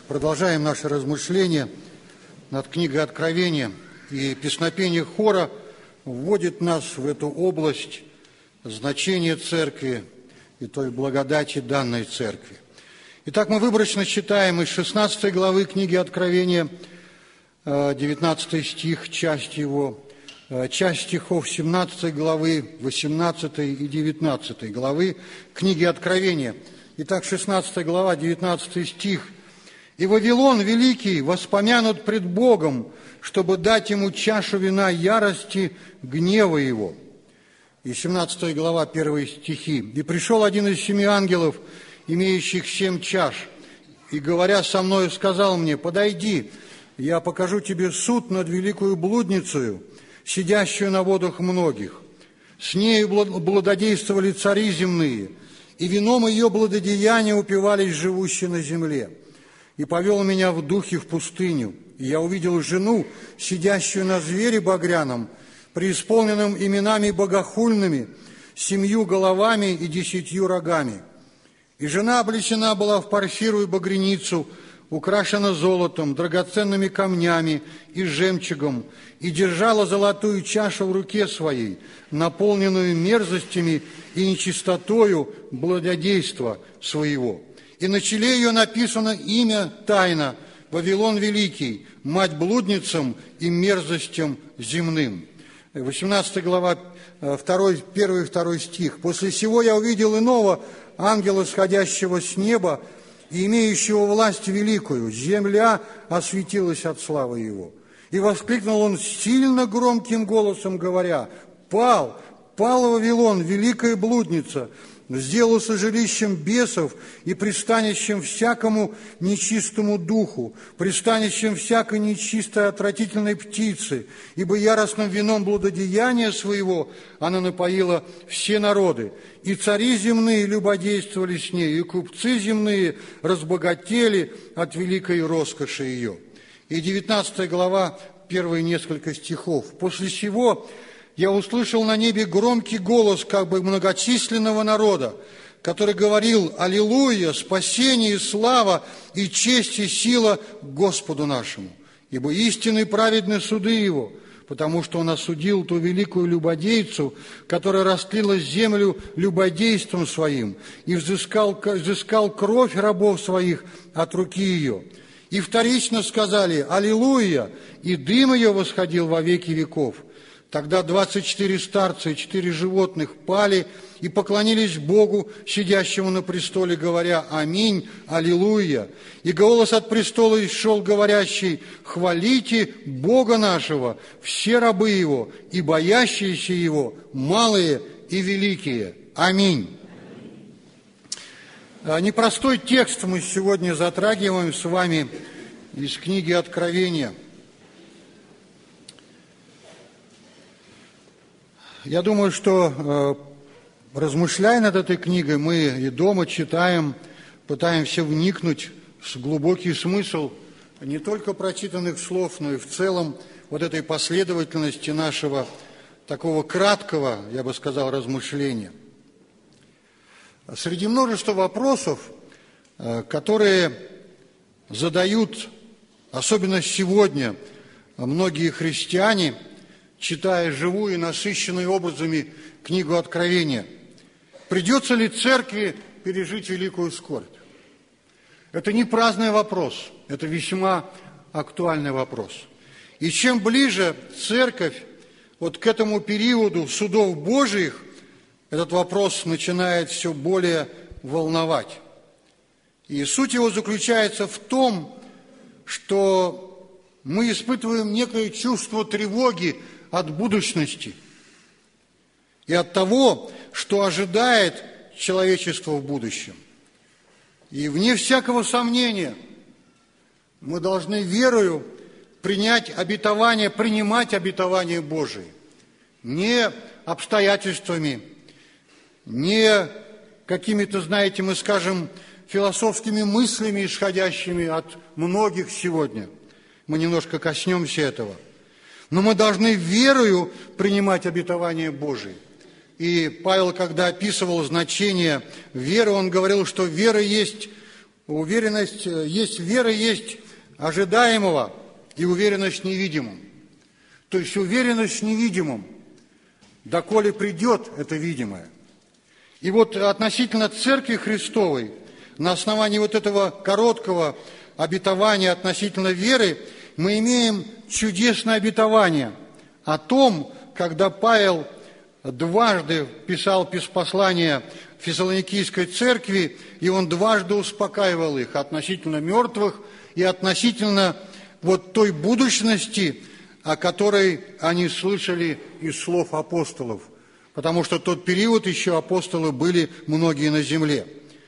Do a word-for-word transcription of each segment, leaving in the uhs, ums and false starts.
Продолжаем наши размышления над книгой Откровения, и песнопение хора вводит нас в эту область значения церкви и той благодати данной церкви. Итак, мы выборочно читаем из шестнадцатой главы книги Откровения, девятнадцатый стих, часть его, часть стихов семнадцатой главы, восемнадцатой и девятнадцатой главы книги Откровения. Итак, шестнадцатая глава, девятнадцатый стих. «И Вавилон великий воспомянут пред Богом, чтобы дать ему чашу вина ярости гнева его». И семнадцатая глава, первые стихи. «И пришел один из семи ангелов, имеющих семь чаш, и, говоря со мною, сказал мне: подойди, я покажу тебе суд над великою блудницею, сидящую на водах многих. С нею блудодействовали цари земные, и вином ее блудодеяния упивались живущие на земле. И повел меня в духе в пустыню, и я увидел жену, сидящую на звере багряном, преисполненном именами богохульными, семью головами и десятью рогами. И жена облечена была в парфиру и багряницу, украшена золотом, драгоценными камнями и жемчугом, и держала золотую чашу в руке своей, наполненную мерзостями и нечистотою блудодейства своего. И на челе ее написано имя тайна: Вавилон Великий, мать блудницам и мерзостям земным». восемнадцатая глава, второй, первый и второй стих. «После сего я увидел иного ангела, сходящего с неба и имеющего власть великую. Земля осветилась от славы его. И воскликнул он сильно громким голосом, говоря: пал, пал Вавилон, великая блудница, сделался жилищем бесов и пристанищем всякому нечистому духу, пристанищем всякой нечистой отвратительной птицы, ибо яростным вином блудодеяния своего она напоила все народы. И цари земные любодействовали с ней, и купцы земные разбогатели от великой роскоши ее». И девятнадцатая глава, первые несколько стихов. «После сего я услышал на небе громкий голос как бы многочисленного народа, который говорил: аллилуйя, спасение и слава, и честь и сила Господу нашему, ибо истинны и праведны суды его, потому что он осудил ту великую любодейцу, которая растлила землю любодейством своим, и взыскал, взыскал кровь рабов своих от руки ее. И вторично сказали: аллилуйя, и дым ее восходил во веки веков. Тогда двадцать четыре старца и четыре животных пали и поклонились Богу, сидящему на престоле, говоря: аминь, аллилуйя. И голос от престола исшел, говорящий: хвалите Бога нашего, все рабы его и боящиеся его, малые и великие. Аминь». Непростой текст мы сегодня затрагиваем с вами из книги Откровения. Я думаю, что, размышляя над этой книгой, мы и дома читаем, пытаемся вникнуть в глубокий смысл не только прочитанных слов, но и в целом вот этой последовательности нашего такого краткого, я бы сказал, размышления. Среди множества вопросов, которые задают, особенно сегодня, многие христиане, читая живую и насыщенную образами книгу Откровения: придется ли церкви пережить великую скорбь? Это не праздный вопрос, это весьма актуальный вопрос. И чем ближе церковь вот к этому периоду судов Божиих, этот вопрос начинает все более волновать. И суть его заключается в том, что мы испытываем некое чувство тревоги от будущности и от того, что ожидает человечество в будущем. И вне всякого сомнения мы должны верою принять обетование, принимать обетование Божие, не обстоятельствами, не какими-то, знаете, мы скажем, философскими мыслями, исходящими от многих сегодня. Мы немножко коснемся этого. Но мы должны верою принимать обетование Божие. И Павел, когда описывал значение веры, он говорил, что вера есть уверенность, есть вера, есть ожидаемого и уверенность в невидимом. То есть уверенность в невидимом, доколе придет это видимое. И вот относительно Церкви Христовой, на основании вот этого короткого обетования относительно веры, мы имеем чудесное обетование о том, когда Павел дважды писал послание Фессалоникийской церкви, и он дважды успокаивал их относительно мертвых и относительно вот той будущности, о которой они слышали из слов апостолов. Потому что в тот период еще апостолы были многие на земле,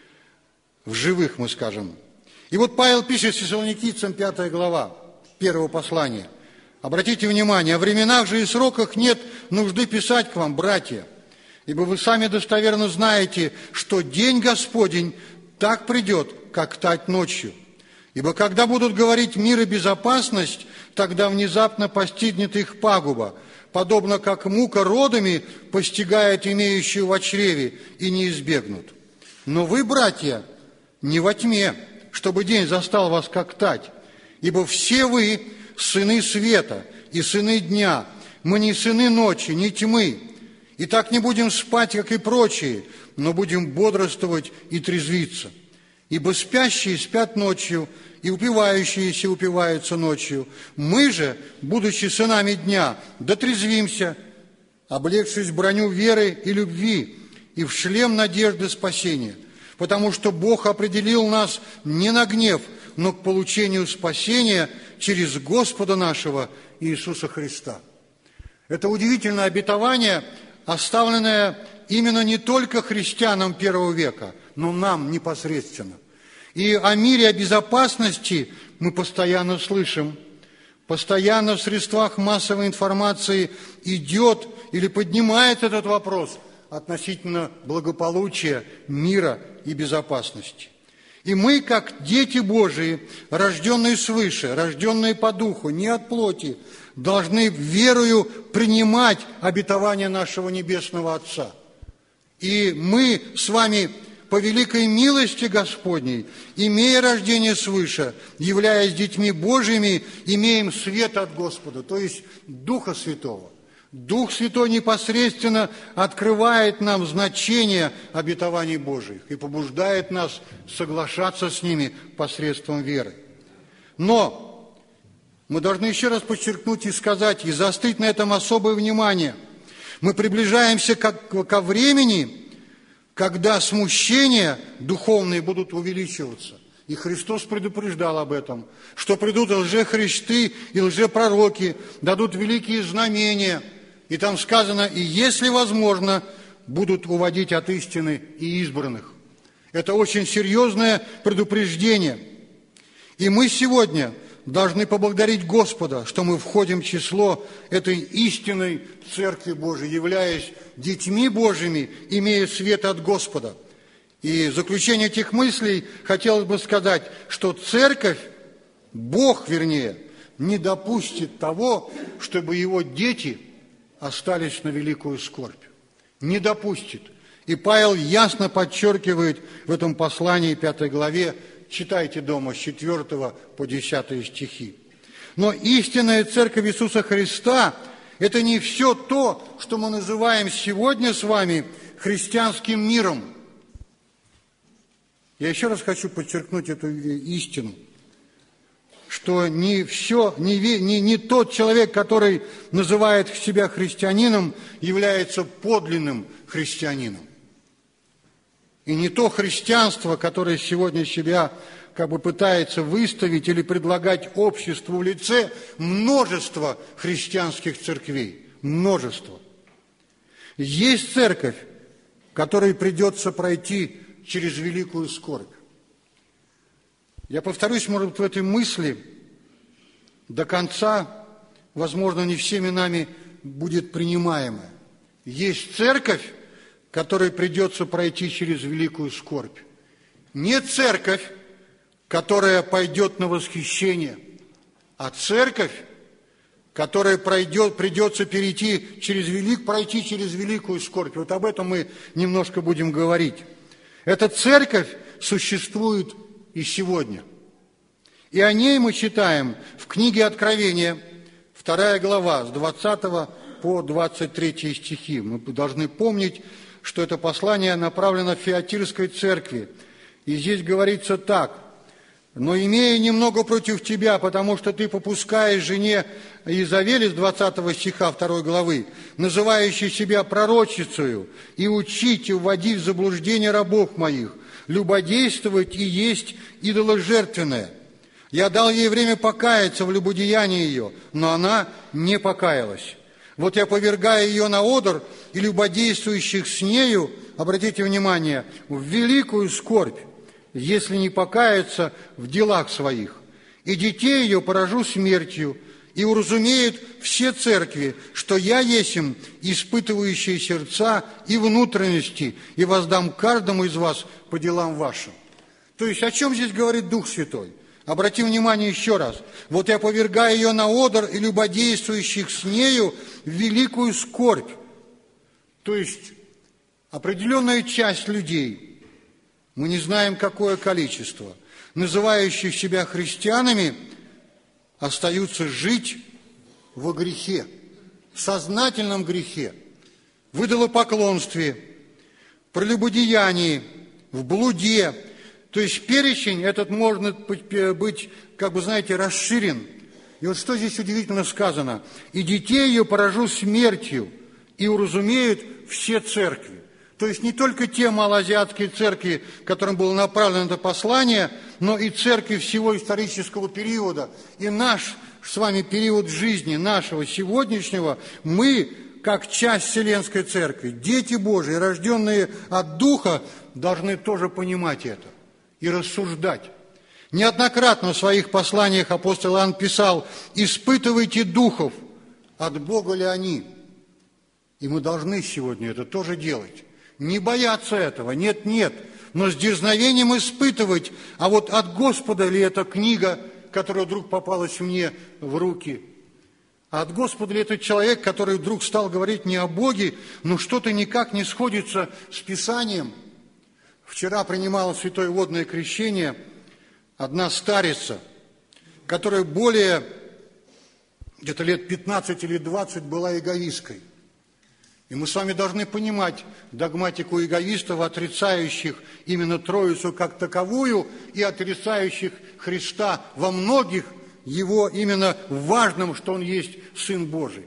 в живых, мы скажем. И вот Павел пишет Фессалоникийцам, пятая глава, первого послания. Обратите внимание, о временах же и сроках нет нужды писать к вам, братья, ибо вы сами достоверно знаете, что день Господень так придет, как тать ночью. Ибо когда будут говорить мир и безопасность, тогда внезапно постигнет их пагуба, подобно как мука родами постигает имеющую во чреве, и не избегнут. Но вы, братья, не во тьме, чтобы день застал вас как тать, ибо все вы сыны света и сыны дня, мы не сыны ночи, не тьмы. И так не будем спать, как и прочие, но будем бодрствовать и трезвиться. Ибо спящие спят ночью, и упивающиеся упиваются ночью. Мы же, будучи сынами дня, дотрезвимся, облегшись в броню веры и любви, и в шлем надежды спасения. Потому что Бог определил нас не на гнев, но к получению спасения через Господа нашего Иисуса Христа. Это удивительное обетование, оставленное именно не только христианам первого века, но нам непосредственно. И о мире, о безопасности мы постоянно слышим. Постоянно в средствах массовой информации идет или поднимает этот вопрос относительно благополучия, мира и безопасности. И мы, как дети Божии, рожденные свыше, рожденные по духу, не от плоти, должны верою принимать обетование нашего Небесного Отца. И мы с вами по великой милости Господней, имея рождение свыше, являясь детьми Божьими, имеем свет от Господа, то есть Духа Святого. Дух Святой непосредственно открывает нам значение обетований Божьих и побуждает нас соглашаться с ними посредством веры. Но мы должны еще раз подчеркнуть и сказать, и заострить на этом особое внимание. Мы приближаемся ко времени, когда смущения духовные будут увеличиваться. И Христос предупреждал об этом, что придут лжехристы и лжепророки, дадут великие знамения. И там сказано, и если возможно, будут уводить от истины и избранных. Это очень серьезное предупреждение. И мы сегодня должны поблагодарить Господа, что мы входим в число этой истинной Церкви Божией, являясь детьми Божьими, имея свет от Господа. И в заключение этих мыслей хотелось бы сказать, что Церковь, Бог, вернее, не допустит того, чтобы Его дети остались на великую скорбь. Не допустит. И Павел ясно подчеркивает в этом послании, пятой главе, читайте дома с четвёртого по десятые стихи. Но истинная Церковь Иисуса Христа – это не все то, что мы называем сегодня с вами христианским миром. Я еще раз хочу подчеркнуть эту истину, что не все, не, не, не тот человек, который называет себя христианином, является подлинным христианином. И не то христианство, которое сегодня себя как бы пытается выставить или предлагать обществу в лице множества христианских церквей. Множество. Есть церковь, которой придется пройти через великую скорбь. Я повторюсь, может быть, в этой мысли до конца, возможно, не всеми нами будет принимаемая. Есть церковь, которой придется пройти через великую скорбь. Не церковь, которая пойдет на восхищение, а церковь, которая пройдет, придется перейти через велик, пройти через великую скорбь. Вот об этом мы немножко будем говорить. Эта церковь существует и сегодня. И о ней мы читаем в книге Откровения, вторая глава, с двадцатого по двадцать третий стихи. Мы должны помнить, что это послание направлено Фиатирской церкви. И здесь говорится так: «Но имея немного против тебя, потому что ты попускаешь жене Иезавели», с двадцатого стиха второй главы, «называющей себя пророчицею, и учить, и вводить в заблуждение рабов моих, любодействовать и есть идоложертвенное. Я дал ей время покаяться в любодеянии ее, но она не покаялась. Вот я повергаю ее на одр и любодействующих с нею, обратите внимание, в великую скорбь, если не покаяться в делах своих. И детей ее поражу смертью, и уразумеют все церкви, что я есмь испытывающие сердца и внутренности, и воздам каждому из вас по делам вашим». То есть о чем здесь говорит Дух Святой? Обратим внимание еще раз. «Вот я повергаю ее на одр и любодействующих с нею в великую скорбь». То есть определенная часть людей, мы не знаем, какое количество, называющих себя христианами, остаются жить во грехе, в сознательном грехе, в идолопоклонстве, в прелюбодеянии, в блуде. То есть перечень этот может быть, как бы, знаете, расширен. И вот что здесь удивительно сказано: «И детей ее поражу смертью, и уразумеют все церкви». То есть не только те малоазиатские церкви, которым было направлено это послание, но и церкви всего исторического периода. И наш с вами период жизни, нашего сегодняшнего, мы, как часть Вселенской Церкви, дети Божии, рожденные от Духа, должны тоже понимать это и рассуждать. Неоднократно в своих посланиях апостол Иоанн писал: «Испытывайте духов, от Бога ли они». И мы должны сегодня это тоже делать. Не бояться этого, нет-нет, но с дерзновением испытывать, а вот от Господа ли эта книга, которая вдруг попалась мне в руки, а от Господа ли этот человек, который вдруг стал говорить не о Боге, но что-то никак не сходится с Писанием. Вчера принимала святое водное крещение одна старица, которая более где-то лет пятнадцать или двадцать была эгоисткой. И мы с вами должны понимать догматику эгоистов, отрицающих именно Троицу как таковую и отрицающих Христа во многих Его именно в важном, что Он есть Сын Божий.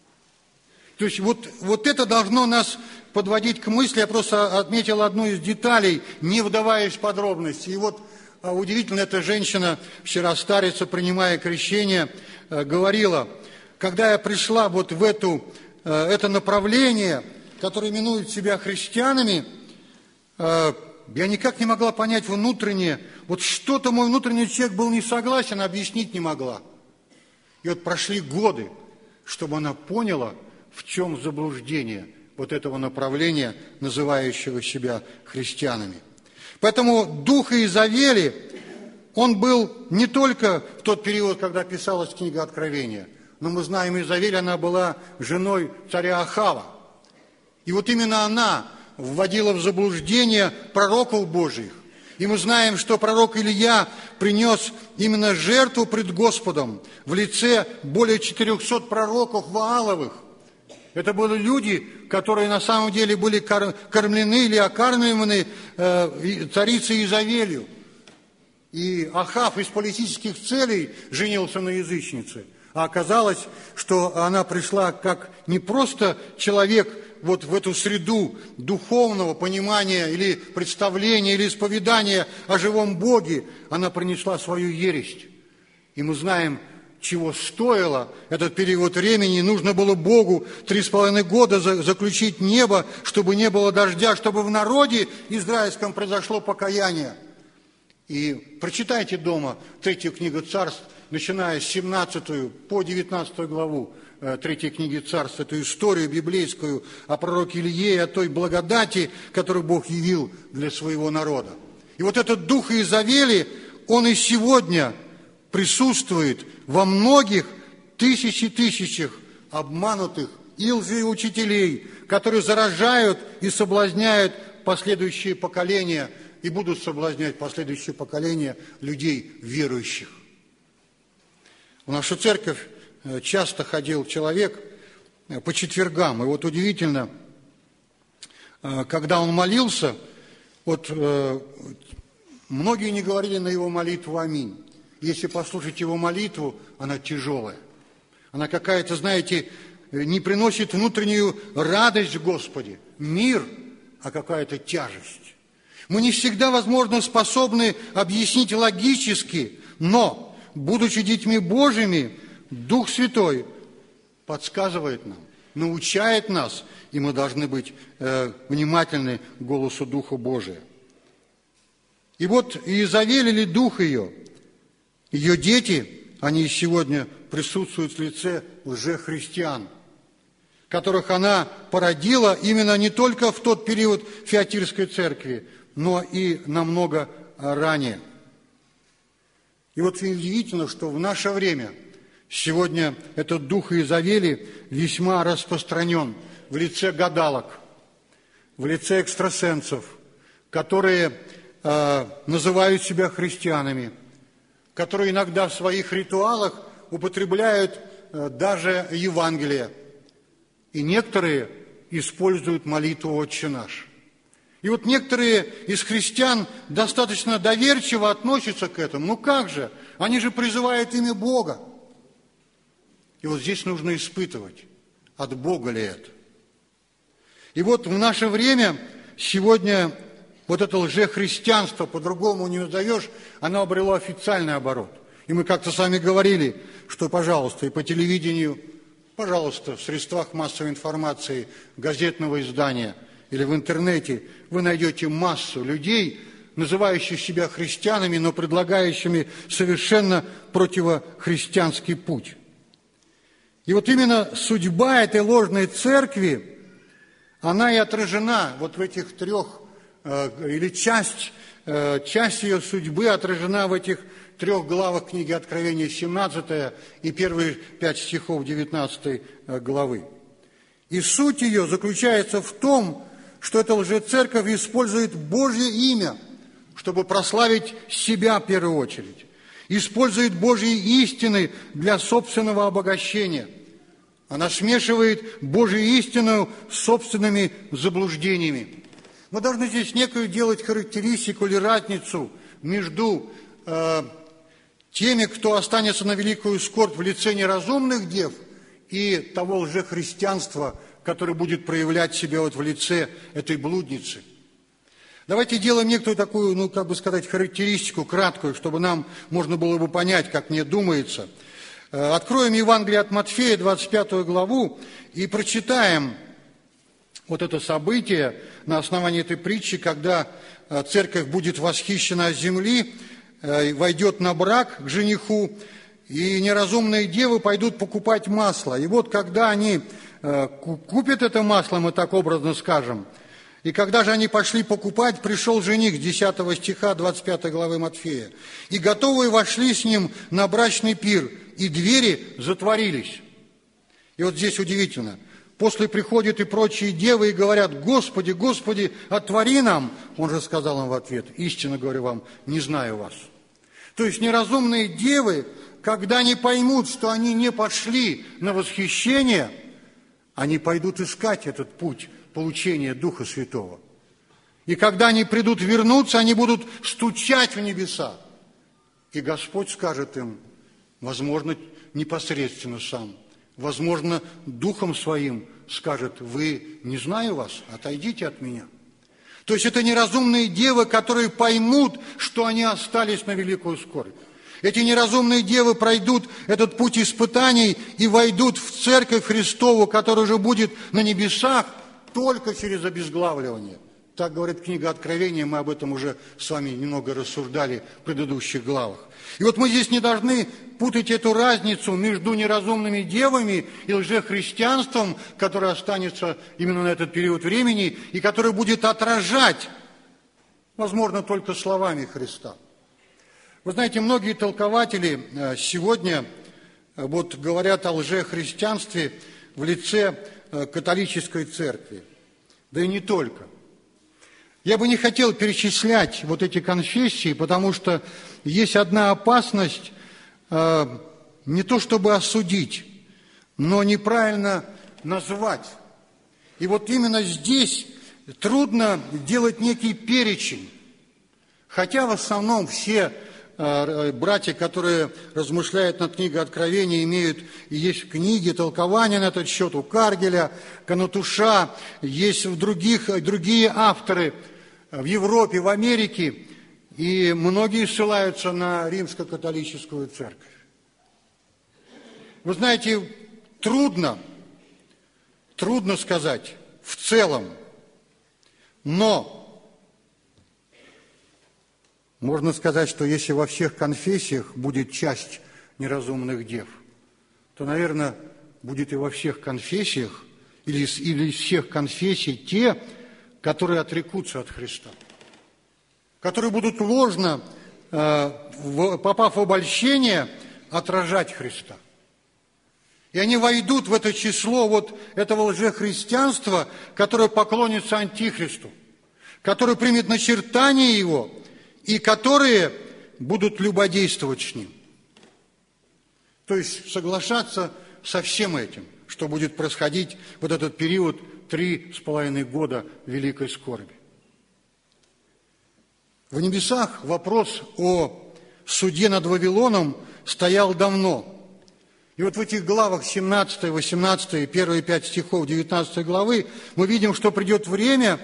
То есть вот, вот это должно нас подводить к мысли. Я просто отметил одну из деталей, не вдаваясь в подробности. И вот удивительно, эта женщина, вчера старица, принимая крещение, говорила: когда я пришла вот в эту это направление, которое именует себя христианами, я никак не могла понять внутреннее, вот что-то мой внутренний человек был не согласен, объяснить не могла. И вот прошли годы, чтобы она поняла, в чем заблуждение вот этого направления, называющего себя христианами. Поэтому дух Иезавели, он был не только в тот период, когда писалась книга Откровения, но мы знаем, Иезавель, она была женой царя Ахава. И вот именно она вводила в заблуждение пророков Божьих. И мы знаем, что пророк Илья принес именно жертву пред Господом в лице более четырехсот пророков Вааловых. Это были люди, которые на самом деле были кормлены или окармливаны э, царицей Иезавелью. И Ахав из политических целей женился на язычнице. А оказалось, что она пришла как не просто человек вот в эту среду духовного понимания или представления, или исповедания о живом Боге, она принесла свою ересь. И мы знаем, чего стоило этот период времени. Нужно было Богу три с половиной года заключить небо, чтобы не было дождя, чтобы в народе израильском произошло покаяние. И прочитайте дома третью книгу Царств, начиная с семнадцатой по девятнадцатую главу третьей книги Царств, эту историю библейскую о пророке Илье и о той благодати, которую Бог явил для своего народа. И вот этот дух Иезавели, он и сегодня присутствует во многих тысячи тысячах обманутых и лжеучителей, которые заражают и соблазняют последующие поколения и будут соблазнять последующее поколение людей верующих. В нашу церковь часто ходил человек по четвергам, и вот удивительно, когда он молился, вот многие не говорили на его молитву «Аминь». Если послушать его молитву, она тяжелая. Она какая-то, знаете, не приносит внутреннюю радость в Господе, мир, а какая-то тяжесть. Мы не всегда, возможно, способны объяснить логически, но, будучи детьми Божьими, Дух Святой подсказывает нам, научает нас, и мы должны быть э, внимательны к голосу Духа Божия. И вот Иезавель или дух ее, ее дети, они сегодня присутствуют в лице лжехристиан, которых она породила именно не только в тот период Фиатирской церкви, но и намного ранее. И вот удивительно, что в наше время сегодня этот дух Иезавели весьма распространен в лице гадалок, в лице экстрасенсов, которые э, называют себя христианами, которые иногда в своих ритуалах употребляют э, даже Евангелие. И некоторые используют молитву «Отче наш». И вот некоторые из христиан достаточно доверчиво относятся к этому. Ну как же? Они же призывают имя Бога. И вот здесь нужно испытывать, от Бога ли это. И вот в наше время сегодня вот это лжехристианство, по-другому не назовешь, оно обрело официальный оборот. И мы как-то с вами говорили, что, пожалуйста, и по телевидению, пожалуйста, в средствах массовой информации, газетного издания или в интернете вы найдете массу людей, называющих себя христианами, но предлагающими совершенно противохристианский путь. И вот именно судьба этой ложной церкви, она и отражена вот в этих трех, или часть, часть ее судьбы отражена в этих трех главах книги Откровения, семнадцатой и первые пять стихов девятнадцатой главы. И суть ее заключается в том, что эта лжецерковь использует Божье имя, чтобы прославить себя в первую очередь. Использует Божьи истины для собственного обогащения. Она смешивает Божью истину с собственными заблуждениями. Мы должны здесь некую делать характеристику или разницу между э, теми, кто останется на великую скорбь в лице неразумных дев, и того лжехристианства, которое будет проявлять себя вот в лице этой блудницы. Давайте делаем некую такую, ну, как бы сказать, характеристику краткую, чтобы нам можно было бы понять, как мне думается. Откроем Евангелие от Матфея, двадцать пятую главу, и прочитаем вот это событие на основании этой притчи, когда церковь будет восхищена от земли, войдет на брак к жениху, и неразумные девы пойдут покупать масло. И вот когда они купят это масло, мы так образно скажем, и когда же они пошли покупать, пришел жених, с десятого стиха двадцать пятой главы Матфея, и готовые вошли с ним на брачный пир, и двери затворились. И вот здесь удивительно. После приходят и прочие девы и говорят: «Господи, Господи, отвори нам!» Он же сказал им в ответ: «Истинно говорю вам, не знаю вас». То есть неразумные девы, когда не поймут, что они не пошли на восхищение, они пойдут искать этот путь получения Духа Святого. И когда они придут вернуться, они будут стучать в небеса. И Господь скажет им, возможно, непосредственно сам, возможно, Духом Своим скажет: «Вы, не знаю вас, отойдите от меня». То есть это неразумные девы, которые поймут, что они остались на великую скорбь. Эти неразумные девы пройдут этот путь испытаний и войдут в церковь Христову, которая уже будет на небесах только через обезглавливание. Так говорит книга Откровения, мы об этом уже с вами немного рассуждали в предыдущих главах. И вот мы здесь не должны путать эту разницу между неразумными девами и лжехристианством, которое останется именно на этот период времени и которое будет отражать, возможно, только словами Христа. Вы знаете, многие толкователи сегодня вот говорят о лжехристианстве в лице католической церкви. Да и не только. Я бы не хотел перечислять вот эти конфессии, потому что есть одна опасность э, не то чтобы осудить, но неправильно назвать. И вот именно здесь трудно делать некий перечень. Хотя в основном все э, братья, которые размышляют над книгой Откровения, имеют, и есть книги, толкования на этот счет у Каргеля, Канатуша, есть в других, другие авторы в Европе, в Америке, и многие ссылаются на римско-католическую церковь. Вы знаете, трудно, трудно сказать в целом, но можно сказать, что если во всех конфессиях будет часть неразумных дев, то, наверное, будет и во всех конфессиях, или, или из всех конфессий те, которые отрекутся от Христа, которые будут ложно, попав в обольщение, отражать Христа. И они войдут в это число вот этого лжехристианства, которое поклонится Антихристу, которое примет начертание его, и которые будут любодействовать с ним. То есть соглашаться со всем этим, что будет происходить вот этот период три с половиной года великой скорби. В небесах вопрос о суде над Вавилоном стоял давно. И вот в этих главах семнадцатой, восемнадцатой, первые пять стихов девятнадцатой главы мы видим, что придет время,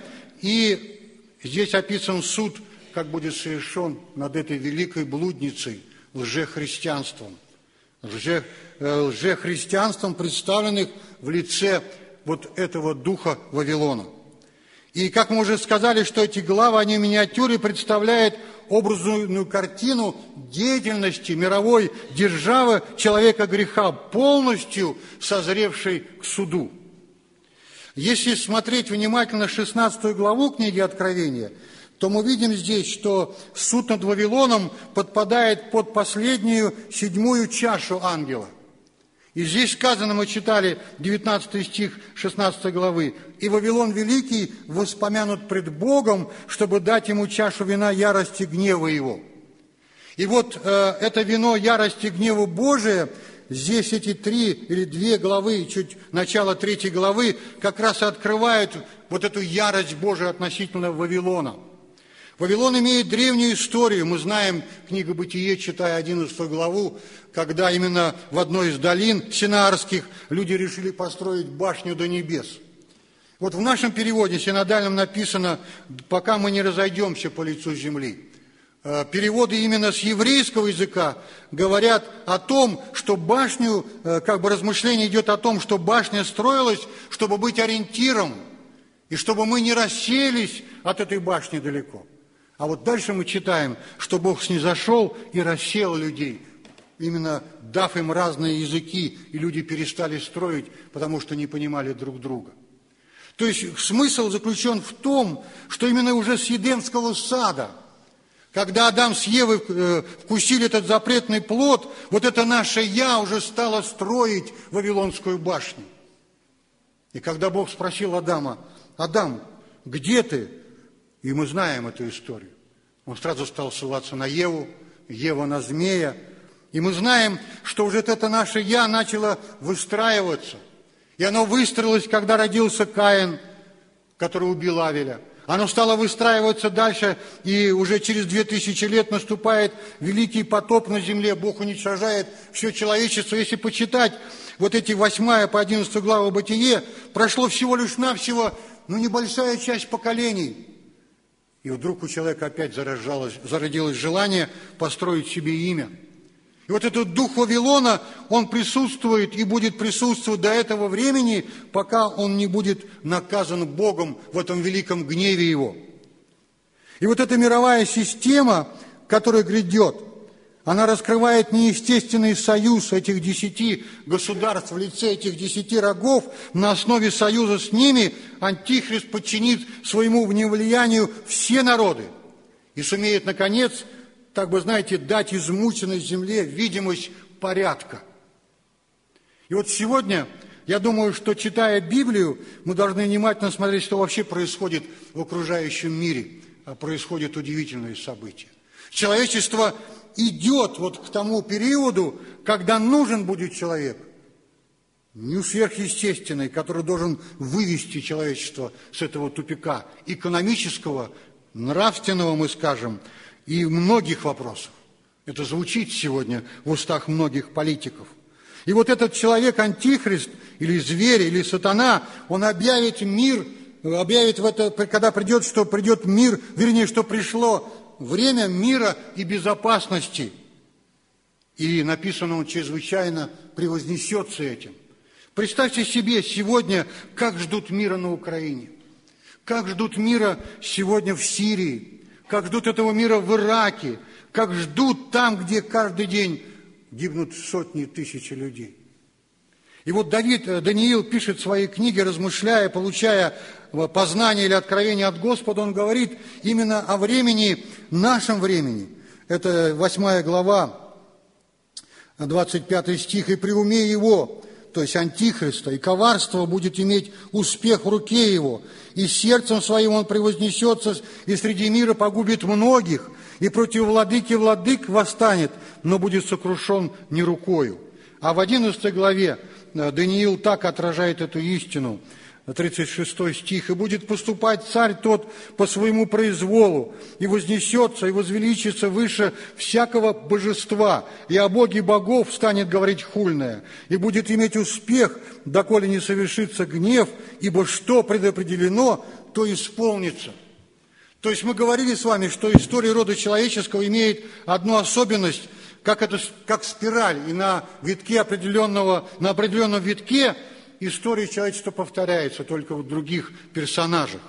и здесь описан суд, как будет совершен над этой великой блудницей, лжехристианством. Лже, лжехристианством, представленных в лице вот этого духа Вавилона. И как мы уже сказали, что эти главы, они в миниатюре представляют образную картину деятельности мировой державы человека греха, полностью созревшей к суду. Если смотреть внимательно шестнадцатую главу книги Откровения, то мы видим здесь, что суд над Вавилоном подпадает под последнюю седьмую чашу ангела. И здесь сказано, мы читали девятнадцатый стих шестнадцатой главы, «И Вавилон Великий воспомянут пред Богом, чтобы дать ему чашу вина ярости гнева его». И вот э, это вино ярости гнева Божия, здесь эти три или две главы, чуть начало третьей главы, как раз и открывают вот эту ярость Божию относительно Вавилона. Вавилон имеет древнюю историю. Мы знаем, книга «Бытие», читая одиннадцатую главу, когда именно в одной из долин синарских люди решили построить башню до небес. Вот в нашем переводе синодальном написано «пока мы не разойдемся по лицу земли». Переводы именно с еврейского языка говорят о том, что башню, как бы размышление идет о том, что башня строилась, чтобы быть ориентиром, и чтобы мы не рассеялись от этой башни далеко. А вот дальше мы читаем, что Бог снизошел и рассеял людей, именно дав им разные языки, и люди перестали строить, потому что не понимали друг друга. То есть смысл заключен в том, что именно уже с Едемского сада, когда Адам с Евой вкусили этот запретный плод, вот это наше «я» уже стало строить Вавилонскую башню. И когда Бог спросил Адама: «Адам, где ты?» И мы знаем эту историю. Он сразу стал ссылаться на Еву, Ева на змея. И мы знаем, что уже это наше «я» начало выстраиваться. И оно выстроилось, когда родился Каин, который убил Авеля. Оно стало выстраиваться дальше, и уже через две тысячи лет наступает великий потоп на земле. Бог уничтожает все человечество. Если почитать вот эти восьмая по одиннадцатую главу Бытие, прошло всего лишь навсего, ну, небольшая часть поколений. И вдруг у человека опять зародилось желание построить себе имя. И вот этот дух Вавилона, он присутствует и будет присутствовать до этого времени, пока он не будет наказан Богом в этом великом гневе его. И вот эта мировая система, которая грядет, она раскрывает неестественный союз этих десяти государств в лице этих десяти рогов. На основе союза с ними Антихрист подчинит своему влиянию все народы и сумеет, наконец, так бы, знаете, дать измученной земле видимость порядка. И вот сегодня Я думаю, что, читая Библию, мы должны внимательно смотреть, что вообще происходит в окружающем мире. А происходят удивительные события. Человечество идет вот к тому периоду, когда нужен будет человек, не сверхъестественный, который должен вывести человечество с этого тупика экономического, нравственного, мы скажем, и многих вопросов. Это звучит сегодня в устах многих политиков. И вот этот человек, антихрист, или зверь, или сатана, он объявит мир, объявит, в это, когда придет, что придет мир, вернее, что пришло время мира и безопасности. И написано, он чрезвычайно превознесется этим. Представьте себе сегодня, как ждут мира на Украине, как ждут мира сегодня в Сирии, как ждут этого мира в Ираке, как ждут там, где каждый день гибнут сотни тысяч людей. И вот Давид, Даниил пишет в своей книге, размышляя, получая познание или откровение от Господа, он говорит именно о времени, нашем времени. Это восьмая глава, двадцать пятый стих. «И при уме его», то есть антихриста, «и коварство будет иметь успех в руке его, и сердцем своим он превознесется, и среди мира погубит многих, и против владыки владык восстанет, но будет сокрушен не рукою». А в одиннадцатой главе Даниил так отражает эту истину, тридцать шестой стих. «И будет поступать царь тот по своему произволу, и вознесется, и возвеличится выше всякого божества, и о Боге богов станет говорить хульное, и будет иметь успех, доколе не совершится гнев, ибо что предопределено, то исполнится». То есть мы говорили с вами, что история рода человеческого имеет одну особенность, как, это, как спираль, и на витке определенного, на определенном витке история человечества повторяется, только в других персонажах.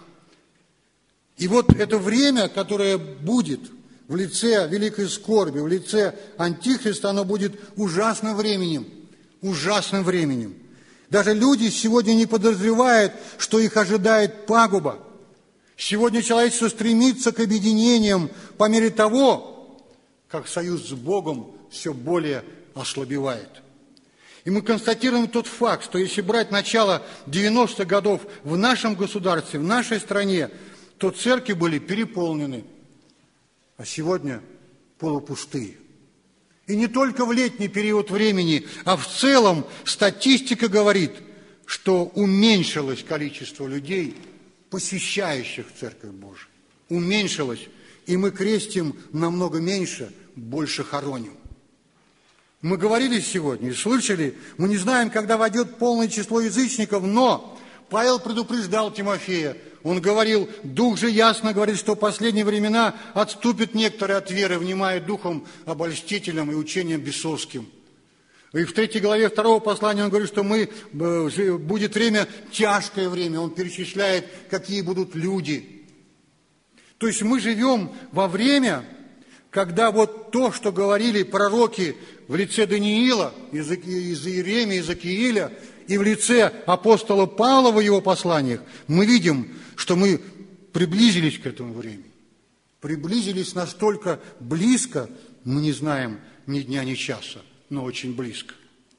И вот это время, которое будет в лице великой скорби, в лице Антихриста, оно будет ужасным временем, ужасным временем. Даже люди сегодня не подозревают, что их ожидает пагуба. Сегодня человечество стремится к объединениям по мере того, как союз с Богом все более ослабевает. И мы констатируем тот факт, что если брать начало девяностых годов в нашем государстве, в нашей стране, то церкви были переполнены, а сегодня полупустые. И не только в летний период времени, а в целом статистика говорит, что уменьшилось количество людей, посещающих Церковь Божию. Уменьшилось, и мы крестим намного меньше, больше хороним. Мы говорили сегодня и слышали, мы не знаем, когда войдет полное число язычников, но Павел предупреждал Тимофея. Он говорил, Дух же ясно говорит, что в последние времена отступят некоторые от веры, внимая духом обольстителям и учением бесовским. И в третьей главе второго послания он говорит, что мы, будет время, тяжкое время. Он перечисляет, какие будут люди. То есть мы живем во время, когда вот то, что говорили пророки в лице Даниила, из Иеремии, из Иезекииля, и в лице апостола Павла в его посланиях, мы видим, что мы приблизились к этому времени. Приблизились настолько близко, мы не знаем ни дня, ни часа, но очень близко.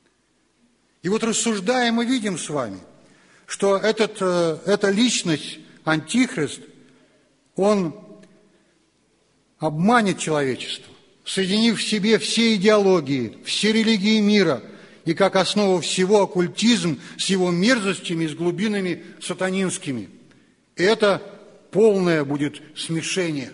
И вот рассуждая, мы видим с вами, что этот, эта личность, Антихрист, он обманет человечество, соединив в себе все идеологии, все религии мира, и как основу всего оккультизм с его мерзостями и с глубинами сатанинскими. И это полное будет смешение.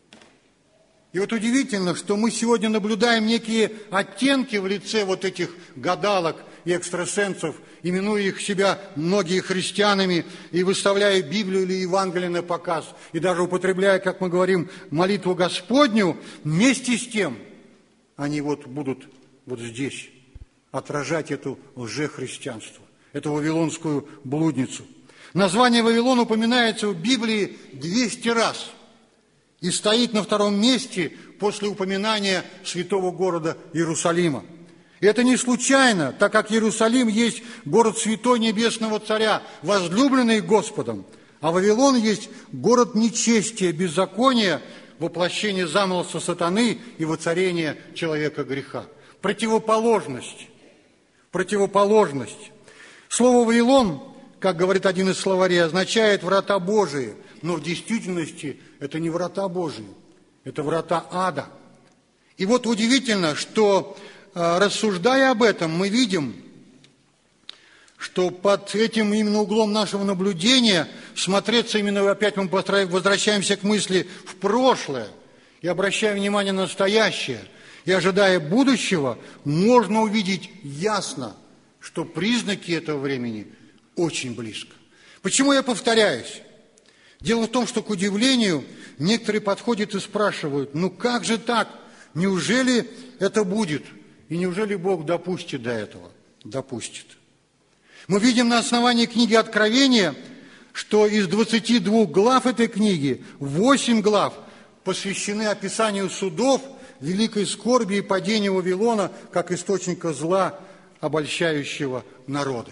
И вот удивительно, что мы сегодня наблюдаем некие оттенки в лице вот этих гадалок и экстрасенсов, именуя их себя многие христианами и выставляя Библию или Евангелие на показ, и даже употребляя, как мы говорим, молитву Господню, вместе с тем они вот будут вот здесь отражать эту лжехристианство, эту вавилонскую блудницу. Название Вавилон упоминается в Библии двести раз и стоит на втором месте после упоминания святого города Иерусалима. И это не случайно, так как Иерусалим есть город святой небесного царя, возлюбленный Господом, а Вавилон есть город нечестия, беззакония, воплощение замысла сатаны и воцарения человека греха. Противоположность. Противоположность. Слово «Вавилон», как говорит один из словарей, означает «врата Божии», но в действительности это не врата Божии, это врата ада. И вот удивительно, что, рассуждая об этом, мы видим, что под этим именно углом нашего наблюдения смотреться именно, опять мы возвращаемся к мысли в прошлое и обращая внимание на настоящее, и ожидая будущего, можно увидеть ясно, что признаки этого времени очень близко. Почему я повторяюсь? Дело в том, что, к удивлению, некоторые подходят и спрашивают, ну как же так? Неужели это будет? И неужели Бог допустит до этого? Допустит. Мы видим на основании книги Откровения, что из двадцати двух глав этой книги восемь глав посвящены описанию судов, великой скорби и падения Вавилона как источника зла, обольщающего народы.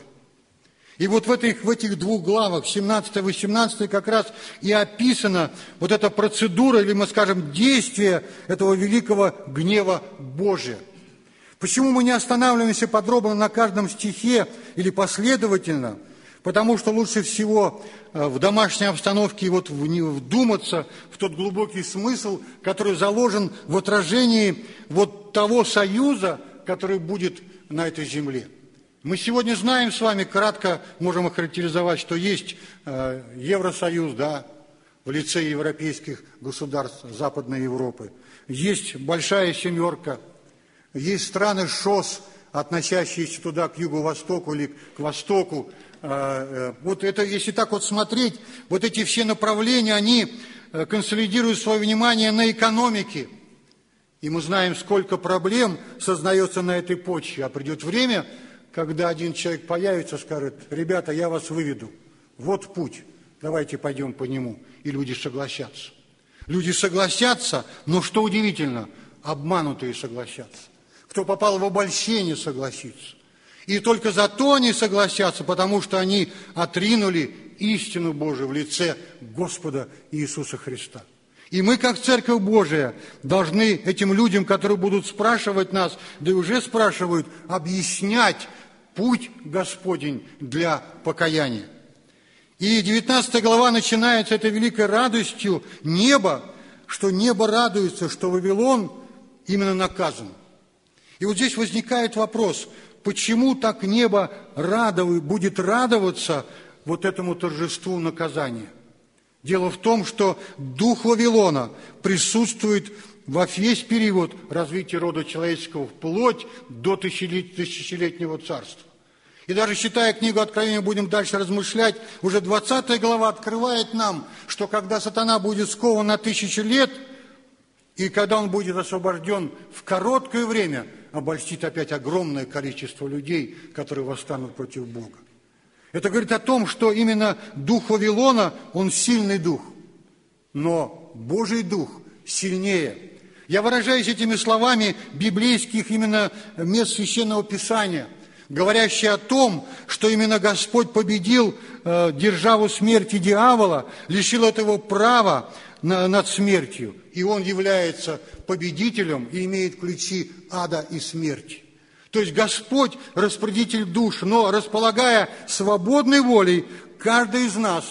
И вот в этих, в этих двух главах, семнадцатой и восемнадцатой, как раз и описана вот эта процедура, или мы скажем, действие этого великого гнева Божия. Почему мы не останавливаемся подробно на каждом стихе или последовательно? Потому что лучше всего в домашней обстановке вот вдуматься в тот глубокий смысл, который заложен в отражении вот того союза, который будет на этой земле. Мы сегодня знаем с вами, кратко можем охарактеризовать, что есть Евросоюз, да, в лице европейских государств Западной Европы. Есть большая семерка, есть страны ШОС, относящиеся туда к юго-востоку или к востоку. Вот это, если так вот смотреть, вот эти все направления, они консолидируют свое внимание на экономике. И мы знаем, сколько проблем создается на этой почве. А придет время, когда один человек появится и скажет, ребята, я вас выведу, вот путь, давайте пойдем по нему. И люди согласятся. Люди согласятся, но что удивительно, обманутые согласятся. Кто попал в обольщение, согласится. И только за то они согласятся, потому что они отринули истину Божию в лице Господа Иисуса Христа. И мы, как Церковь Божия, должны этим людям, которые будут спрашивать нас, да и уже спрашивают, объяснять путь Господень для покаяния. И девятнадцатая глава начинается этой великой радостью неба, что небо радуется, что Вавилон именно наказан. И вот здесь возникает вопрос, почему так небо радует, будет радоваться вот этому торжеству наказания? Дело в том, что дух Вавилона присутствует во весь период развития рода человеческого вплоть до тысячелетнего царства. И даже читая книгу Откровения, будем дальше размышлять, уже двадцатая глава открывает нам, что когда сатана будет скован на тысячу лет, и когда он будет освобожден в короткое время, обольстит опять огромное количество людей, которые восстанут против Бога. Это говорит о том, что именно дух Вавилона, он сильный дух, но Божий дух сильнее. Я выражаюсь этими словами библейских именно мест Священного Писания, говорящие о том, что именно Господь победил э, державу смерти дьявола, лишил этого права на, над смертью, и он является победителем и имеет ключи ада и смерти. То есть Господь распорядитель душ, но располагая свободной волей, каждый из нас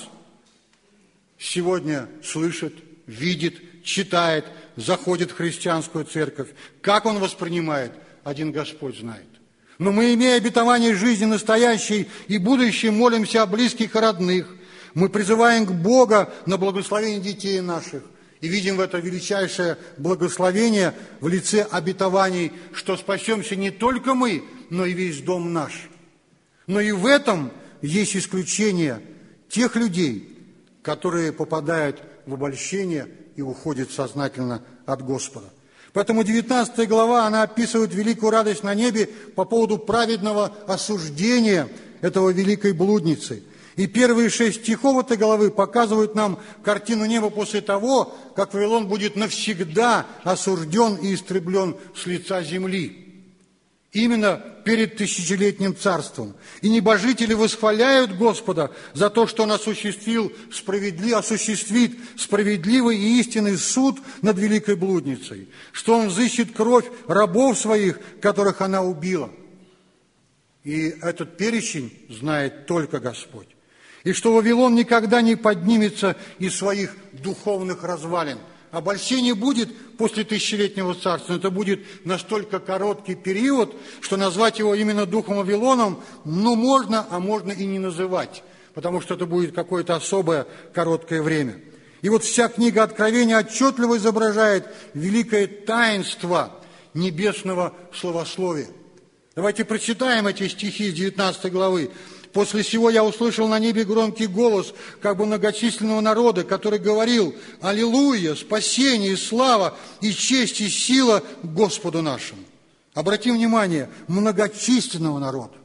сегодня слышит, видит, читает, заходит в христианскую церковь. Как он воспринимает, один Господь знает. Но мы, имея обетование жизни настоящей и будущей, молимся о близких и родных. Мы призываем к Бога на благословение детей наших. И видим в это величайшее благословение в лице обетований, что спасемся не только мы, но и весь дом наш. Но и в этом есть исключение тех людей, которые попадают в обольщение и уходят сознательно от Господа. Поэтому девятнадцатая глава, она описывает великую радость на небе по поводу праведного осуждения этого великой блудницы. И первые шесть стихов этой главы показывают нам картину неба после того, как Вавилон будет навсегда осужден и истреблен с лица земли. Именно перед тысячелетним царством. И небожители восхваляют Господа за то, что Он осуществил справедлив... осуществит справедливый и истинный суд над великой блудницей, что Он взыщет кровь рабов своих, которых она убила. И этот перечень знает только Господь. И что Вавилон никогда не поднимется из своих духовных развалин. Обольщение будет после тысячелетнего царства, но это будет настолько короткий период, что назвать его именно духом Вавилоном, ну, можно, а можно и не называть, потому что это будет какое-то особое короткое время. И вот вся книга Откровения отчетливо изображает великое таинство небесного словословия. Давайте прочитаем эти стихи из девятнадцатой главы. «После сего я услышал на небе громкий голос, как бы многочисленного народа, который говорил: Аллилуйя, спасение и слава, и честь, и сила Господу нашему». Обратим внимание, многочисленного народа.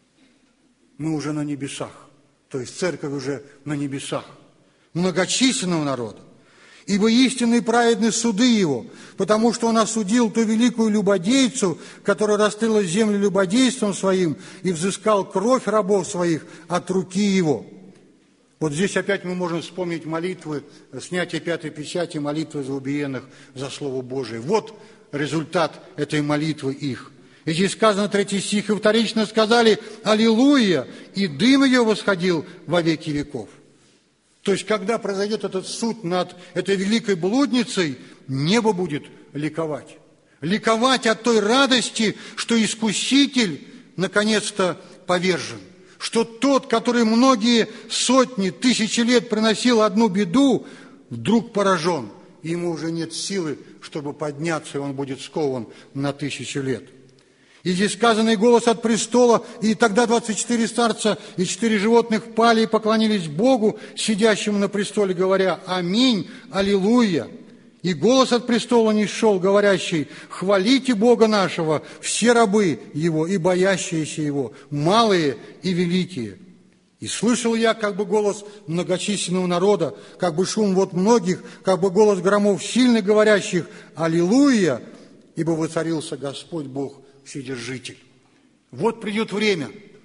Мы уже на небесах, то есть церковь уже на небесах. Многочисленного народа. «Ибо истинны и праведны суды его, потому что он осудил ту великую любодейцу, которая раскрыла землю любодейством своим и взыскал кровь рабов своих от руки его». Вот здесь опять мы можем вспомнить молитвы, снятие пятой печати, молитвы за убиенных за Слово Божие. Вот результат этой молитвы их. И здесь сказано, третий стих, «И вторично сказали: Аллилуйя, и дым ее восходил во веки веков». То есть, когда произойдет этот суд над этой великой блудницей, небо будет ликовать. Ликовать от той радости, что Искуситель наконец-то повержен. Что тот, который многие сотни, тысячи лет приносил одну беду, вдруг поражен. И ему уже нет силы, чтобы подняться, и он будет скован на тысячи лет. И здесь сказанный голос от престола, и тогда двадцать четыре старца и четыре животных пали и поклонились Богу, сидящему на престоле, говоря: «Аминь, аллилуйя». И голос от престола нисшел, говорящий: «Хвалите Бога нашего, все рабы Его и боящиеся Его, малые и великие». И слышал я как бы голос многочисленного народа, как бы шум вот многих, как бы голос громов сильных, говорящих: «Аллилуйя, ибо воцарился Господь Бог Вседержитель». Вот придет время.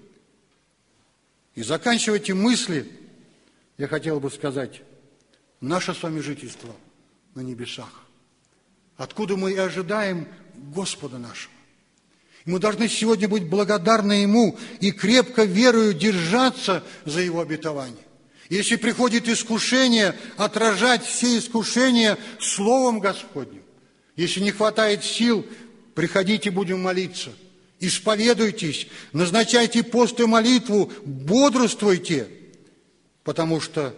И заканчивая эти мысли, я хотел бы сказать, наше с вами жительство на небесах, откуда мы и ожидаем Господа нашего. И мы должны сегодня быть благодарны Ему и крепко верою держаться за Его обетование. Если приходит искушение, отражать все искушения Словом Господним. Если не хватает сил, приходите, будем молиться. Исповедуйтесь, назначайте пост и молитву, бодрствуйте, потому что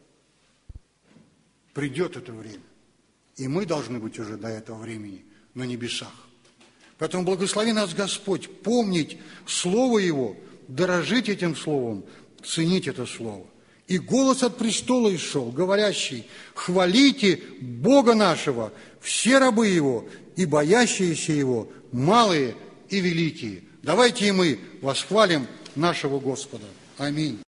придет это время. И мы должны быть уже до этого времени на небесах. Поэтому благослови нас Господь помнить Слово Его, дорожить этим Словом, ценить это Слово. И голос от престола исшел, говорящий: «Хвалите Бога нашего, все рабы Его и боящиеся Его, малые и великие». Давайте и мы восхвалим нашего Господа. Аминь.